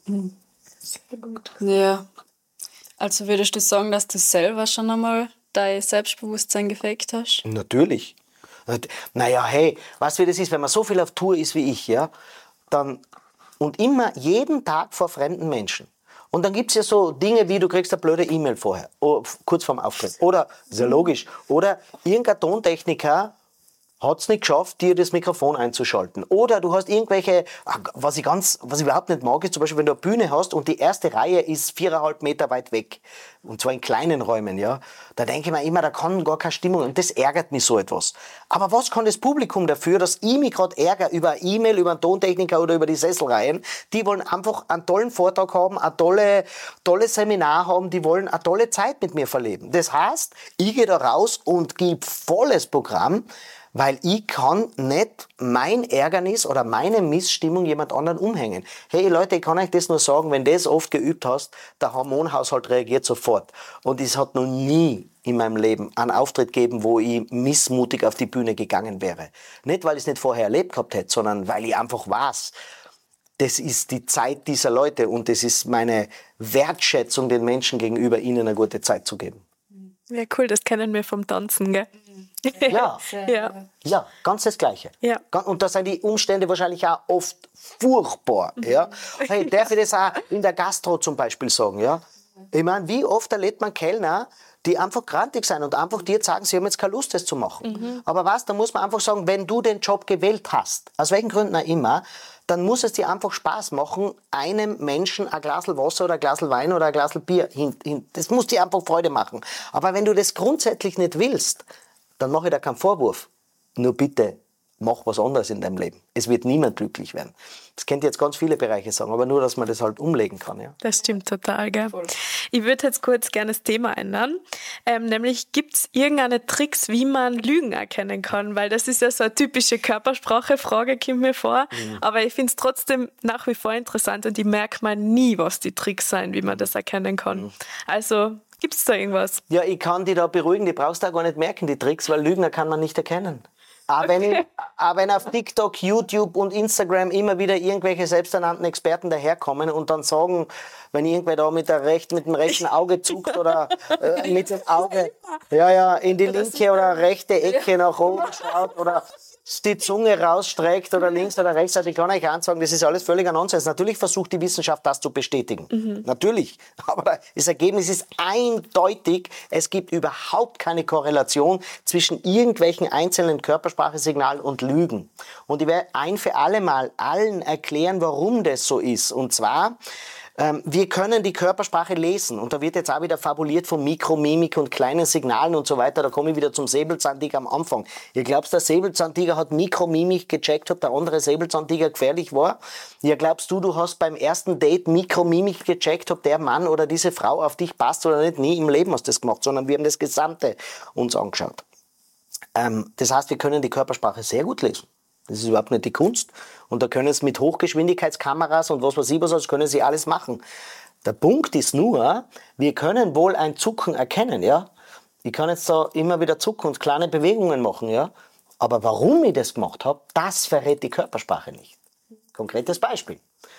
Sehr gut. Ja. Also würdest du sagen, dass du selber schon einmal dein Selbstbewusstsein gefaked hast? Natürlich. Naja, hey, weißt du, wie das ist, wenn man so viel auf Tour ist wie ich, ja, dann und immer jeden Tag vor fremden Menschen. Und dann gibt es ja so Dinge wie, du kriegst eine blöde E-Mail vorher, kurz vorm Auftritt. Oder, ist ja logisch, oder irgendein Tontechniker hat es nicht geschafft, dir das Mikrofon einzuschalten. Oder du hast irgendwelche, was ich überhaupt nicht mag, ist zum Beispiel, wenn du eine Bühne hast und die erste Reihe ist 4,5 Meter weit weg. Und zwar in kleinen Räumen, ja. Da denke ich mir immer, da kann gar keine Stimmung, und das ärgert mich so etwas. Aber was kann das Publikum dafür, dass ich mich gerade ärgere über eine E-Mail, über einen Tontechniker oder über die Sesselreihen? Die wollen einfach einen tollen Vortrag haben, ein tolles Seminar haben, die wollen eine tolle Zeit mit mir verleben. Das heißt, ich gehe da raus und gebe volles Programm, weil ich kann nicht mein Ärgernis oder meine Missstimmung jemand anderen umhängen. Hey Leute, ich kann euch das nur sagen, wenn du das oft geübt hast, der Hormonhaushalt reagiert sofort. Und es hat noch nie in meinem Leben einen Auftritt gegeben, wo ich missmutig auf die Bühne gegangen wäre. Nicht, weil ich es nicht vorher erlebt gehabt hätte, sondern weil ich einfach weiß, das ist die Zeit dieser Leute und das ist meine Wertschätzung den Menschen gegenüber, ihnen eine gute Zeit zu geben. Ja, cool, das kennen wir vom Tanzen, gell? Ja, ja, ganz das Gleiche. Ja. Und da sind die Umstände wahrscheinlich auch oft furchtbar. Ja? Hey, darf ich das auch in der Gastro zum Beispiel sagen? Ja? Ich meine, wie oft erlebt man Kellner, die einfach grantig sind und einfach dir sagen, sie haben jetzt keine Lust, das zu machen. Aber was, da muss man einfach sagen, wenn du den Job gewählt hast, aus welchen Gründen auch immer, dann muss es dir einfach Spaß machen, einem Menschen ein Glas Wasser oder ein Glas Wein oder ein Glas Bier das muss dir einfach Freude machen. Aber wenn du das grundsätzlich nicht willst, dann mache ich da keinen Vorwurf. Nur bitte, mach was anderes in deinem Leben. Es wird niemand glücklich werden. Das kennt jetzt ganz viele Bereiche sagen, aber nur, dass man das halt umlegen kann. Ja? Das stimmt total, gell? Voll. Ich würde jetzt kurz gerne das Thema ändern. Nämlich, gibt es irgendeine Tricks, wie man Lügen erkennen kann? Weil das ist ja so eine typische Körpersprache-Frage, kommt mir vor. Aber ich finde es trotzdem nach wie vor interessant und ich merke mal nie, was die Tricks sind, wie man das erkennen kann. Also, gibt es da irgendwas? Ja, ich kann dich da beruhigen, die brauchst du auch gar nicht merken, die Tricks, weil Lügner kann man nicht erkennen. Auch wenn auf TikTok, YouTube und Instagram immer wieder irgendwelche selbsternannten Experten daherkommen und dann sagen, wenn irgendwer da mit dem rechten Auge zuckt oder mit dem Auge in die linke oder rechte Ecke nach oben schaut oder die Zunge rausstreckt oder links oder rechts, also ich kann euch ansagen, das ist alles völliger Nonsens. Natürlich versucht die Wissenschaft das zu bestätigen. Natürlich. Aber das Ergebnis ist eindeutig. Es gibt überhaupt keine Korrelation zwischen irgendwelchen einzelnen Körpersprachesignalen und Lügen. Und ich werde ein für alle Mal allen erklären, warum das so ist. Und zwar, wir können die Körpersprache lesen und da wird jetzt auch wieder fabuliert von Mikromimik und kleinen Signalen und so weiter. Da komme ich wieder zum Säbelzahntiger am Anfang. Ihr glaubt, der Säbelzahntiger hat Mikromimik gecheckt, ob der andere Säbelzahntiger gefährlich war? Ja, glaubst du hast beim ersten Date Mikromimik gecheckt, ob der Mann oder diese Frau auf dich passt oder nicht? Nie im Leben hast du das gemacht, sondern wir haben das Gesamte uns angeschaut. Das heißt, wir können die Körpersprache sehr gut lesen. Das ist überhaupt nicht die Kunst. Und da können sie mit Hochgeschwindigkeitskameras und was weiß ich was, das können sie alles machen. Der Punkt ist nur, wir können wohl ein Zucken erkennen, ja. Ich kann jetzt da immer wieder zucken und kleine Bewegungen machen, ja. Aber warum ich das gemacht habe, das verrät die Körpersprache nicht. Konkretes Beispiel.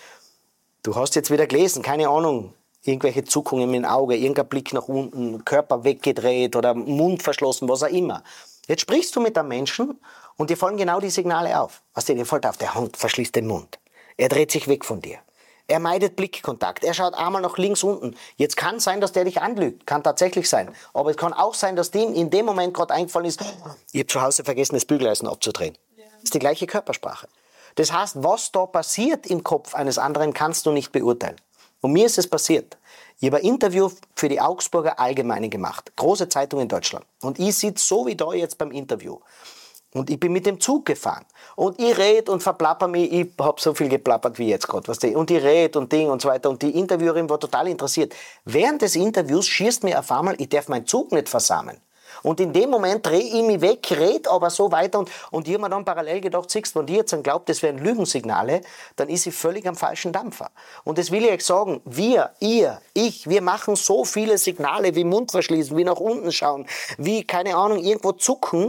Du hast jetzt wieder gelesen, keine Ahnung, irgendwelche Zuckungen im Auge, irgendein Blick nach unten, Körper weggedreht oder Mund verschlossen, was auch immer. Jetzt sprichst du mit einem Menschen und dir fallen genau die Signale auf. Was dir fällt auf? Der Hund verschließt den Mund. Er dreht sich weg von dir. Er meidet Blickkontakt. Er schaut einmal nach links unten. Jetzt kann sein, dass der dich anlügt. Kann tatsächlich sein. Aber es kann auch sein, dass dem in dem Moment gerade eingefallen ist, ich habe zu Hause vergessen, das Bügeleisen abzudrehen. Ja. Das ist die gleiche Körpersprache. Das heißt, was da passiert im Kopf eines anderen, kannst du nicht beurteilen. Und mir ist es passiert. Ich habe ein Interview für die Augsburger Allgemeine gemacht. Große Zeitung in Deutschland. Und ich sitze so wie da jetzt beim Interview. Und ich bin mit dem Zug gefahren. Und ich rede und verplapper mich. Ich habe so viel geplappert wie jetzt gerade. Und ich rede und Ding und so weiter. Und die Interviewerin war total interessiert. Während des Interviews schießt mir auf einmal, ich darf meinen Zug nicht versammeln. Und in dem Moment drehe ich mich weg, rede aber so weiter. Und ich habe mir dann parallel gedacht, siehst, wenn die jetzt dann glaubt, das wären Lügensignale, dann ist sie völlig am falschen Dampfer. Und das will ich euch sagen, wir, ihr, ich, wir machen so viele Signale wie Mund verschließen, wie nach unten schauen, wie, keine Ahnung, irgendwo zucken.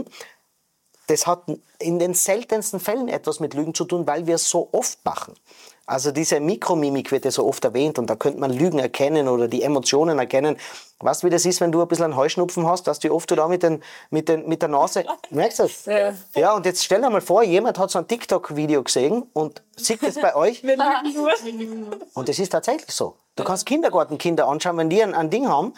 Das hat in den seltensten Fällen etwas mit Lügen zu tun, weil wir es so oft machen. Also diese Mikromimik wird ja so oft erwähnt und da könnte man Lügen erkennen oder die Emotionen erkennen. Weißt du, wie das ist, wenn du ein bisschen einen Heuschnupfen hast, dass du oft da mit der Nase... Merkst du das? Ja. Ja, und jetzt stell dir mal vor, jemand hat so ein TikTok-Video gesehen und sieht das bei euch. Wir lügen nur. Und das ist tatsächlich so. Du kannst Kindergartenkinder anschauen, wenn die ein Ding haben,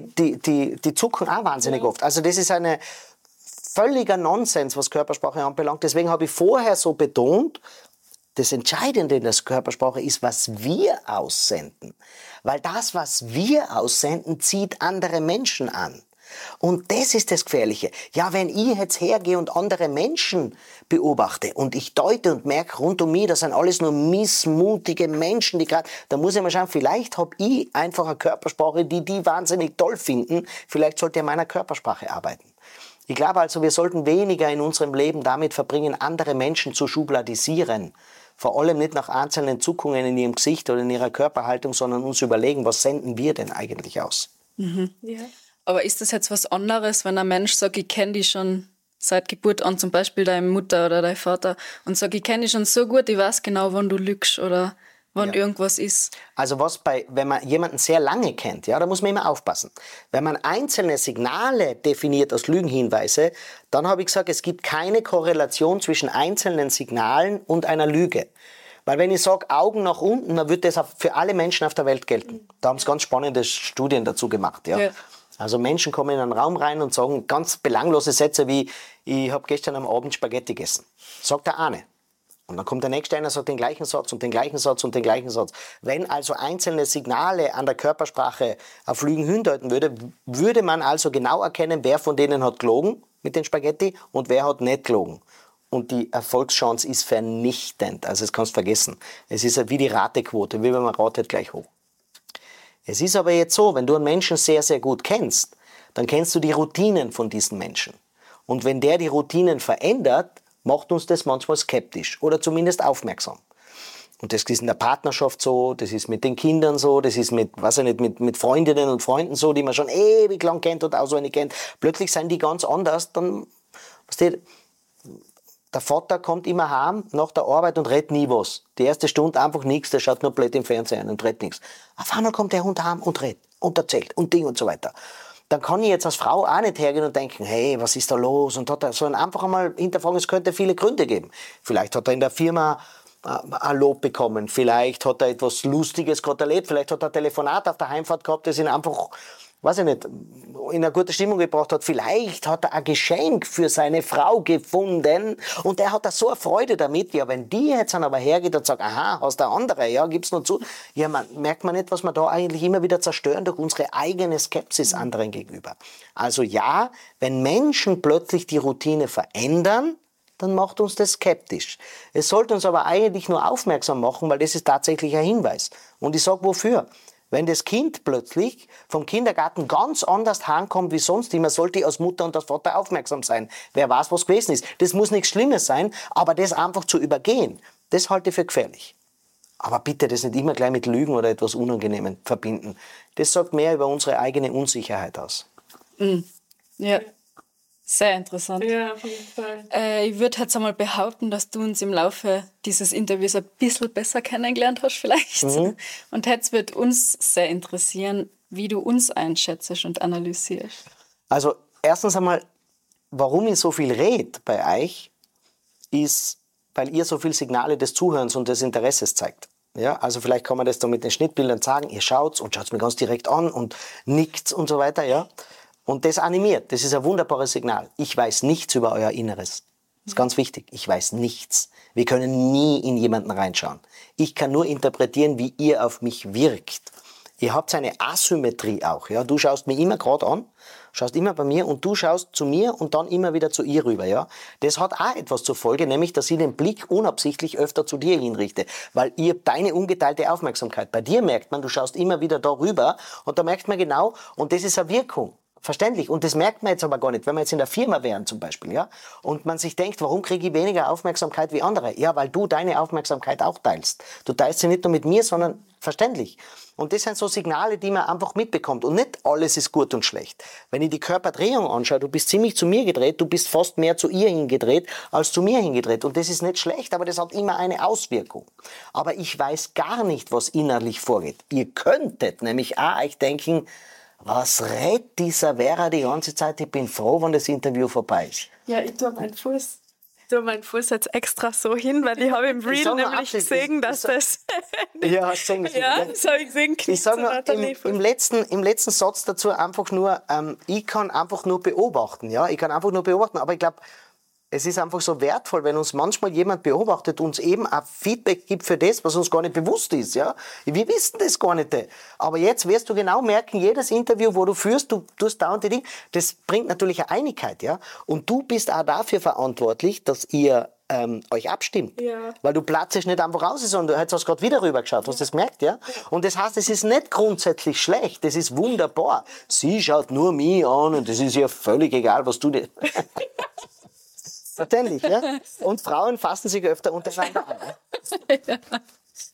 die zucken auch wahnsinnig oft. Also das ist eine völliger Nonsens, was Körpersprache anbelangt. Deswegen habe ich vorher so betont, das Entscheidende in der Körpersprache ist, was wir aussenden. Weil das, was wir aussenden, zieht andere Menschen an. Und das ist das Gefährliche. Ja, wenn ich jetzt hergehe und andere Menschen beobachte und ich deute und merke rund um mich, das sind alles nur missmutige Menschen, die gerade, da muss ich mal schauen, vielleicht habe ich einfach eine Körpersprache, die wahnsinnig toll finden. Vielleicht sollte ich an meiner Körpersprache arbeiten. Ich glaube also, wir sollten weniger in unserem Leben damit verbringen, andere Menschen zu schubladisieren. Vor allem nicht nach einzelnen Zuckungen in ihrem Gesicht oder in ihrer Körperhaltung, sondern uns überlegen, was senden wir denn eigentlich aus? Mhm. Ja. Aber ist das jetzt was anderes, wenn ein Mensch sagt, ich kenne dich schon seit Geburt an, zum Beispiel deine Mutter oder dein Vater, und sagt, ich kenne dich schon so gut, ich weiß genau, wann du lügst oder wann irgendwas ist? Also wenn man jemanden sehr lange kennt, ja, da muss man immer aufpassen. Wenn man einzelne Signale definiert als Lügenhinweise, dann habe ich gesagt, es gibt keine Korrelation zwischen einzelnen Signalen und einer Lüge. Weil wenn ich sage, Augen nach unten, dann wird das für alle Menschen auf der Welt gelten. Da haben sie ganz spannende Studien dazu gemacht. Ja. Also Menschen kommen in einen Raum rein und sagen ganz belanglose Sätze wie, ich habe gestern am Abend Spaghetti gegessen. Sagt der eine. Und dann kommt der nächste einer, sagt den gleichen Satz und den gleichen Satz und den gleichen Satz. Wenn also einzelne Signale an der Körpersprache auf Lügen hindeuten würde, würde man also genau erkennen, wer von denen hat gelogen mit den Spaghetti und wer hat nicht gelogen. Und die Erfolgschance ist vernichtend. Also das kannst du vergessen. Es ist wie die Ratequote, wie wenn man ratet, gleich hoch. Es ist aber jetzt so, wenn du einen Menschen sehr, sehr gut kennst, dann kennst du die Routinen von diesen Menschen. Und wenn der die Routinen verändert, macht uns das manchmal skeptisch oder zumindest aufmerksam. Und das ist in der Partnerschaft so, das ist mit den Kindern so, das ist mit Freundinnen und Freunden so, die man schon ewig lang kennt und auswendig kennt. Plötzlich sind die ganz anders, dann, der Vater kommt immer heim nach der Arbeit und redet nie was. Die erste Stunde einfach nichts, der schaut nur blöd im Fernsehen und redet nichts. Auf einmal kommt der Hund heim und redet und erzählt und Ding und so weiter. Dann kann ich jetzt als Frau auch nicht hergehen und denken, hey, was ist da los? Und sondern einfach einmal hinterfragen, es könnte viele Gründe geben. Vielleicht hat er in der Firma ein Lob bekommen, vielleicht hat er etwas Lustiges gerade erlebt, vielleicht hat er ein Telefonat auf der Heimfahrt gehabt, das ihn einfach, weiß ich nicht, in eine gute Stimmung gebracht hat. Vielleicht hat er ein Geschenk für seine Frau gefunden und er hat da so eine Freude damit. Ja, wenn die jetzt dann aber hergeht und sagt, aha, hast du eine andere, ja, gib's nur zu. Ja, merkt man nicht, was wir da eigentlich immer wieder zerstören durch unsere eigene Skepsis anderen gegenüber. Also ja, wenn Menschen plötzlich die Routine verändern, dann macht uns das skeptisch. Es sollte uns aber eigentlich nur aufmerksam machen, weil das ist tatsächlich ein Hinweis. Und ich sage, wofür? Wenn das Kind plötzlich vom Kindergarten ganz anders heimkommt wie sonst immer, sollte als Mutter und als Vater aufmerksam sein. Wer weiß, was gewesen ist. Das muss nichts Schlimmes sein, aber das einfach zu übergehen, das halte ich für gefährlich. Aber bitte das nicht immer gleich mit Lügen oder etwas Unangenehmem verbinden. Das sagt mehr über unsere eigene Unsicherheit aus. Ja, sehr interessant. Ja, auf jeden Fall. Ich würde jetzt einmal behaupten, dass du uns im Laufe dieses Interviews ein bisschen besser kennengelernt hast vielleicht. Und jetzt wird uns sehr interessieren, wie du uns einschätzt und analysierst. Also erstens einmal, warum ich so viel rede bei euch, ist, weil ihr so viele Signale des Zuhörens und des Interesses zeigt. Ja, also vielleicht kann man das da mit den Schnittbildern sagen, ihr schaut's und schaut's mir ganz direkt an und nickt und so weiter, ja. Und das animiert, das ist ein wunderbares Signal. Ich weiß nichts über euer Inneres. Das ist ganz wichtig. Ich weiß nichts. Wir können nie in jemanden reinschauen. Ich kann nur interpretieren, wie ihr auf mich wirkt. Ihr habt eine Asymmetrie auch. Ja? Du schaust mir immer gerade an, schaust immer bei mir und du schaust zu mir und dann immer wieder zu ihr rüber. Ja? Das hat auch etwas zur Folge, nämlich, dass ich den Blick unabsichtlich öfter zu dir hinrichte, weil ihr deine ungeteilte Aufmerksamkeit. Bei dir merkt man, du schaust immer wieder da rüber und da merkt man genau, und das ist eine Wirkung. Verständlich. Und das merkt man jetzt aber gar nicht, wenn wir jetzt in der Firma wären zum Beispiel, ja, und man sich denkt, warum kriege ich weniger Aufmerksamkeit wie andere? Ja, weil du deine Aufmerksamkeit auch teilst. Du teilst sie nicht nur mit mir, sondern verständlich. Und das sind so Signale, die man einfach mitbekommt. Und nicht alles ist gut und schlecht. Wenn ich die Körperdrehung anschaue, du bist ziemlich zu mir gedreht, du bist fast mehr zu ihr hingedreht als zu mir hingedreht. Und das ist nicht schlecht, aber das hat immer eine Auswirkung. Aber ich weiß gar nicht, was innerlich vorgeht. Ihr könntet nämlich auch euch denken, was redet dieser Vera die ganze Zeit? Ich bin froh, wenn das Interview vorbei ist. Ja, ich tue meinen Fuß jetzt extra so hin, weil ich habe im Reel nämlich gesehen, dass das... Ja, hast du gesehen. Ja, das habe ich gesehen. Ich sage nur, im letzten Satz dazu einfach nur, ich kann einfach nur beobachten. Ja? Ich kann einfach nur beobachten, aber ich glaube, es ist einfach so wertvoll, wenn uns manchmal jemand beobachtet, uns eben ein Feedback gibt für das, was uns gar nicht bewusst ist. Ja? Wir wissen das gar nicht. Aber jetzt wirst du genau merken, jedes Interview, wo du führst, du tust dauernd die Dinge, das bringt natürlich eine Einigkeit. Ja? Und du bist auch dafür verantwortlich, dass ihr euch abstimmt. Ja. Weil du platzt nicht einfach raus, sondern du hast gerade wieder rübergeschaut. Hast du das gemerkt? Ja? Und das heißt, es ist nicht grundsätzlich schlecht. Das ist wunderbar. Sie schaut nur mich an und es ist ihr völlig egal, was du dir... Verständlich, ja? Und Frauen fassen sich öfter untereinander an.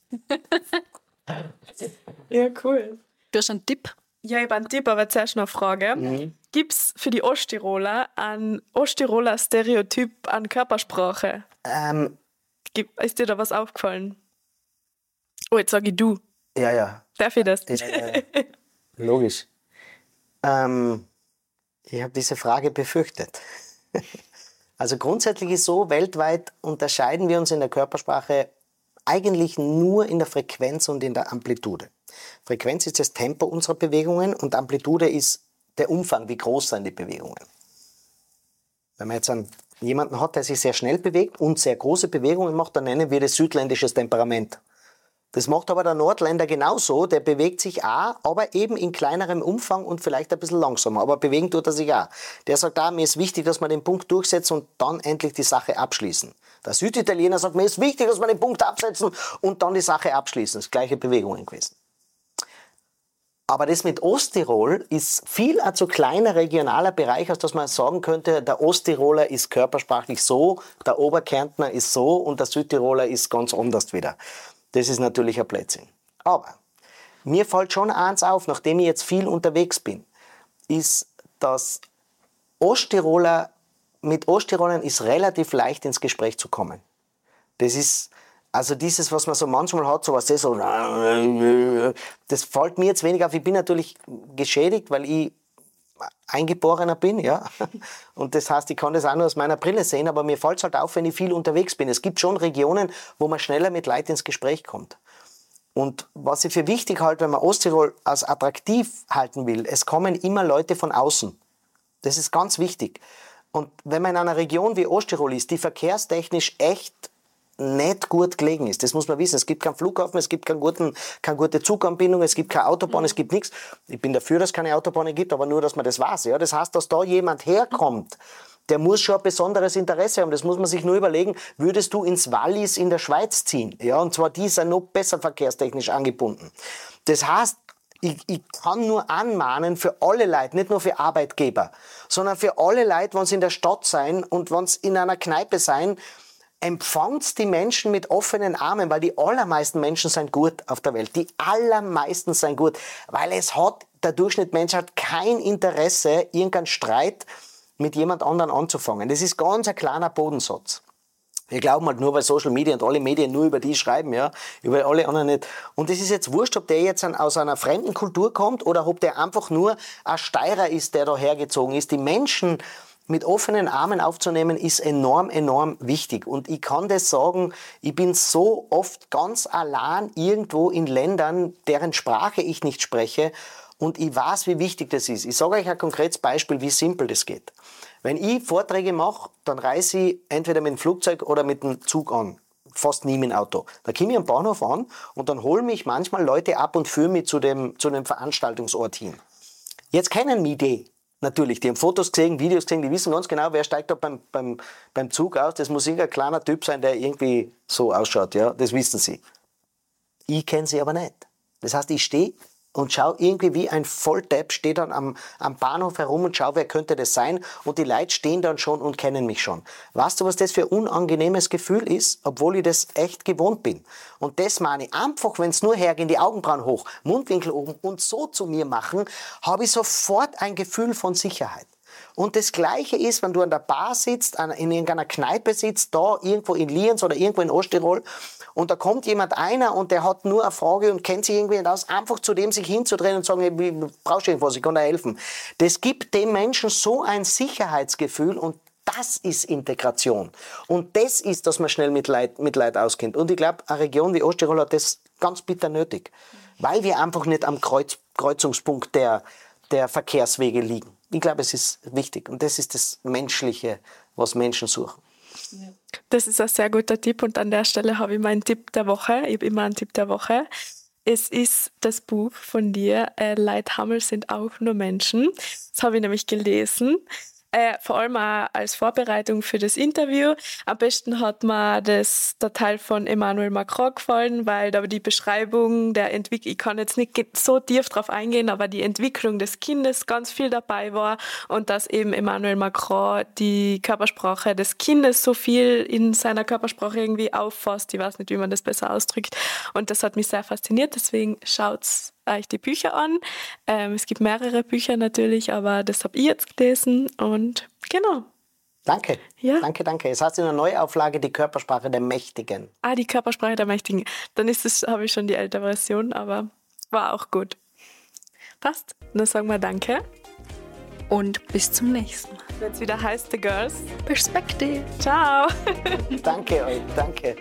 Ja, cool. Du hast einen Tipp? Ja, ich habe einen Tipp, aber zuerst noch eine Frage. Gibt es für die Osttiroler ein Osttiroler Stereotyp an Körpersprache? Ist dir da was aufgefallen? Oh, jetzt sage ich du. Ja. Darf ich das? Ja. Logisch. Ich habe diese Frage befürchtet. Also grundsätzlich ist so, weltweit unterscheiden wir uns in der Körpersprache eigentlich nur in der Frequenz und in der Amplitude. Frequenz ist das Tempo unserer Bewegungen und Amplitude ist der Umfang, wie groß sind die Bewegungen. Wenn man jetzt jemanden hat, der sich sehr schnell bewegt und sehr große Bewegungen macht, dann nennen wir das südländisches Temperament. Das macht aber der Nordländer genauso, der bewegt sich auch, aber eben in kleinerem Umfang und vielleicht ein bisschen langsamer, aber bewegen tut er sich auch. Der sagt auch, mir ist wichtig, dass wir den Punkt durchsetzen und dann endlich die Sache abschließen. Der Süditaliener sagt, mir ist wichtig, dass wir den Punkt absetzen und dann die Sache abschließen. Das gleiche Bewegungen gewesen. Aber das mit Osttirol ist viel ein zu kleiner regionaler Bereich, als dass man sagen könnte, der Osttiroler ist körpersprachlich so, der Oberkärntner ist so und der Südtiroler ist ganz anders wieder. Das ist natürlich ein Blödsinn. Aber mir fällt schon eins auf, nachdem ich jetzt viel unterwegs bin, ist, dass mit Osttirolern ist relativ leicht ins Gespräch zu kommen. Das ist, also dieses, was man so manchmal hat, so was das so, das fällt mir jetzt weniger auf. Ich bin natürlich geschädigt, weil ich Eingeborener bin, ja. Und das heißt, ich kann das auch nur aus meiner Brille sehen, aber mir fällt es halt auf, wenn ich viel unterwegs bin. Es gibt schon Regionen, wo man schneller mit Leuten ins Gespräch kommt. Und was ich für wichtig halte, wenn man Osttirol als attraktiv halten will, es kommen immer Leute von außen. Das ist ganz wichtig. Und wenn man in einer Region wie Osttirol ist, die verkehrstechnisch echt nicht gut gelegen ist. Das muss man wissen. Es gibt keinen Flughafen, es gibt keine gute Zuganbindung, es gibt keine Autobahn, es gibt nichts. Ich bin dafür, dass es keine Autobahnen gibt, aber nur, dass man das weiß. Ja? Das heißt, dass da jemand herkommt, der muss schon ein besonderes Interesse haben. Das muss man sich nur überlegen, würdest du ins Wallis in der Schweiz ziehen? Ja? Und zwar die sind noch besser verkehrstechnisch angebunden. Das heißt, Ich kann nur anmahnen für alle Leute, nicht nur für Arbeitgeber, sondern für alle Leute, wenn sie in der Stadt sein und wenn sie in einer Kneipe sein, empfangt die Menschen mit offenen Armen, weil die allermeisten Menschen sind gut auf der Welt. Die allermeisten sind gut, weil der Durchschnitt hat kein Interesse, irgendeinen Streit mit jemand anderem anzufangen. Das ist ganz ein kleiner Bodensatz. Wir glauben halt nur, weil Social Media und alle Medien nur über die schreiben, ja, über alle anderen nicht. Und es ist jetzt wurscht, ob der jetzt aus einer fremden Kultur kommt oder ob der einfach nur ein Steirer ist, der da hergezogen ist. Die Menschen mit offenen Armen aufzunehmen, ist enorm, enorm wichtig. Und ich kann das sagen, ich bin so oft ganz allein irgendwo in Ländern, deren Sprache ich nicht spreche. Und ich weiß, wie wichtig das ist. Ich sage euch ein konkretes Beispiel, wie simpel das geht. Wenn ich Vorträge mache, dann reise ich entweder mit dem Flugzeug oder mit dem Zug an. Fast nie mit dem Auto. Da komme ich am Bahnhof an und dann holen mich manchmal Leute ab und führen mich zu dem Veranstaltungsort hin. Jetzt kennen mich die natürlich. Die haben Fotos gesehen, Videos gesehen, die wissen ganz genau, wer steigt da beim Zug aus. Das muss irgendein kleiner Typ sein, der irgendwie so ausschaut. Ja, das wissen sie. Ich kenne sie aber nicht. Das heißt, ich stehe und schau irgendwie wie ein Volldepp, stehe dann am Bahnhof herum und schau, wer könnte das sein. Und die Leute stehen dann schon und kennen mich schon. Weißt du, was das für ein unangenehmes Gefühl ist, obwohl ich das echt gewohnt bin? Und das meine ich einfach, wenn es nur hergehen, die Augenbrauen hoch, Mundwinkel oben und so zu mir machen, habe ich sofort ein Gefühl von Sicherheit. Und das Gleiche ist, wenn du an der Bar sitzt, in irgendeiner Kneipe sitzt, da irgendwo in Lienz oder irgendwo in Osttirol, und da kommt einer und der hat nur eine Frage und kennt sich irgendwie nicht aus, einfach zu dem sich hinzudrehen und sagen, hey, brauchst du irgendwas, ich kann dir helfen. Das gibt dem Menschen so ein Sicherheitsgefühl und das ist Integration. Und das ist, dass man schnell mit Leid auskennt. Und ich glaube, eine Region wie Osttirol hat das ganz bitter nötig, weil wir einfach nicht am Kreuzungspunkt der Verkehrswege liegen. Ich glaube, es ist wichtig und das ist das Menschliche, was Menschen suchen. Das ist ein sehr guter Tipp und an der Stelle habe ich meinen Tipp der Woche. Ich habe immer einen Tipp der Woche. Es ist das Buch von dir, Leithammel sind auch nur Menschen. Das habe ich nämlich gelesen. Vor allem auch als Vorbereitung für das Interview. Am besten hat mir der Teil von Emmanuel Macron gefallen, weil da die Beschreibung der Entwicklung, ich kann jetzt nicht so tief drauf eingehen, aber die Entwicklung des Kindes ganz viel dabei war und dass eben Emmanuel Macron die Körpersprache des Kindes so viel in seiner Körpersprache irgendwie auffasst. Ich weiß nicht, wie man das besser ausdrückt. Und das hat mich sehr fasziniert, deswegen schaut's euch die Bücher an. Es gibt mehrere Bücher natürlich, aber das habe ich jetzt gelesen und genau. Danke. Ja. Danke. Es heißt in der Neuauflage die Körpersprache der Mächtigen. Die Körpersprache der Mächtigen. Dann habe ich schon die ältere Version, aber war auch gut. Passt. Dann sagen wir Danke. Und bis zum nächsten Mal. Wenn es wieder heißt The Girls Perspective. Ciao. Danke euch, danke.